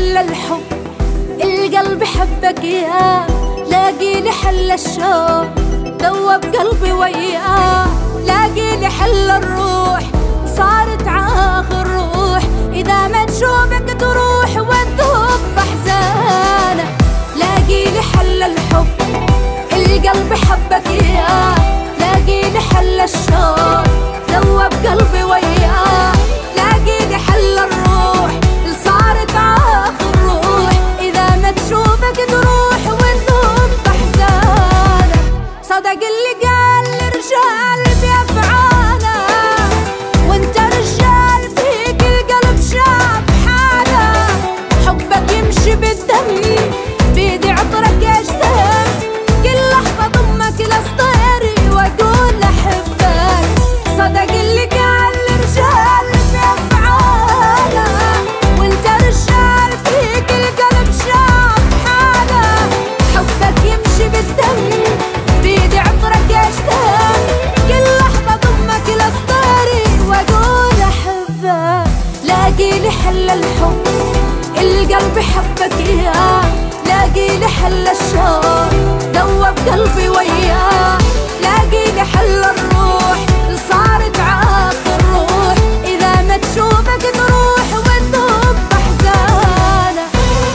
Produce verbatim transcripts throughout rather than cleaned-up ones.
حل الحب، القلب حبك يا لاقي لي حل الشوق، دوب قلبي وياه لاقي لي حل الروح، صارت عاخر روح إذا ما تشوفك تروح وتذوب بأحزانه. لاقي لي حل الحب، القلب حبك يا لاقي لي حل الشوق، دوب قلبي وياه لاقي لي حل الروح، صارت آخر روح إذا ما تشوفك تروح وتذوب بأحزانه. صدق اللي قال الرجال بأفعاله، وانت رجال فيك القلب شاف حاله، حبك يمشي بالدم بيدي عطرك اشتهر، كل لحظة ضمك لصدري واقول احبك. صدق اللي قال الرجال بأفعاله، وانت رجال فيك القلب شاف حاله، حبك يمشي بالدم بيدي عطرك اشتهر، كل لحظة ضمك لصدري واقول احبك. لاقي لي حل الحب، القلب حبك يا لاقي لي حل الشوق، دوب قلبي وياه لاقي لي حل الروح، صارت عاخر روح إذا ما تشوفك تروح وتذوب بأحزانه.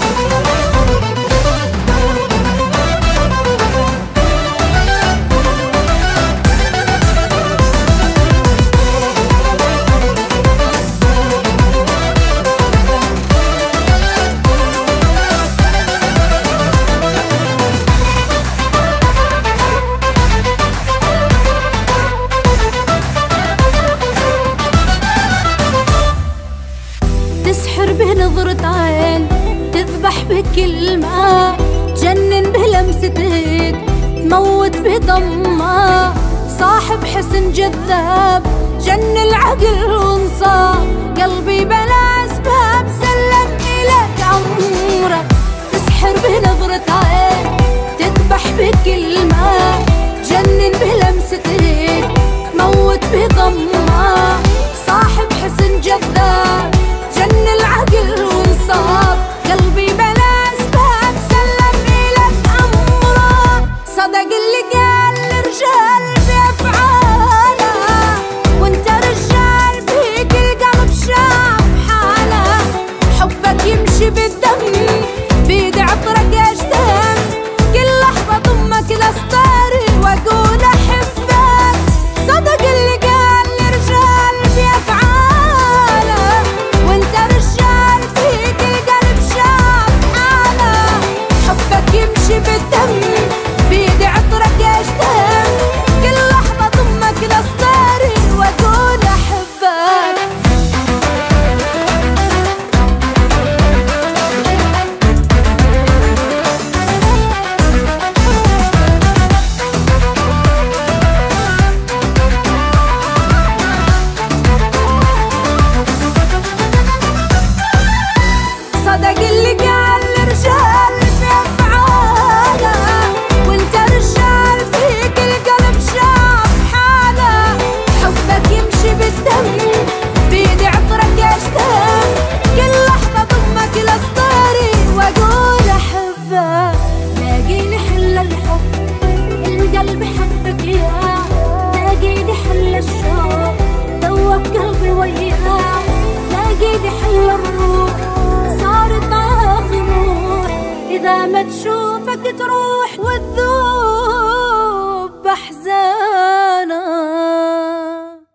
تسحر بنظرة عين، تذبح بكلمة، تجنن بلمسة ايد، تموت بضمة، صاحب حسن جذاب جن العقل وانصاب، قلبي بلا اسباب سلم الك امره. تسحر بنظرة عين، تذبح بكلمة، تجنن بلمسة ايد، تموت بضمة، صاحب حسن جذاب جن العقل وانصاب، قلبي بلا اسباب سلم الك امره. صدق اللي قال الرجال بافعاله، وانت رجال فيك القلب شاف حاله، حبك يمشي بالدم بيدي عطرك اشتهر، كل لحظة ضمك لصدري واقول احبك. صدق اللي قال الرجال بافعاله، وانت رجال فيك القلب شاف حاله، حبك يمشي بالدم بيدي عطرك اشتهر، كل لحظة ضمك لصدري واقول احبك. صدق اللي قال الرجال بأفعاله، وانت رجال فيك القلب شاف حاله، حبك يمشي بالدم بيدي عطرك اشتهر، كل لحظة ضمك لصدري واقول احبك. لاقي لي حل الحب، القلب حبك يا لاقي لي حل الشوق، دوب قلبي وياه لاقي لي حل الروح، صارت آخر روح إذا ما تشوفك تروح وتذوب بأحزان.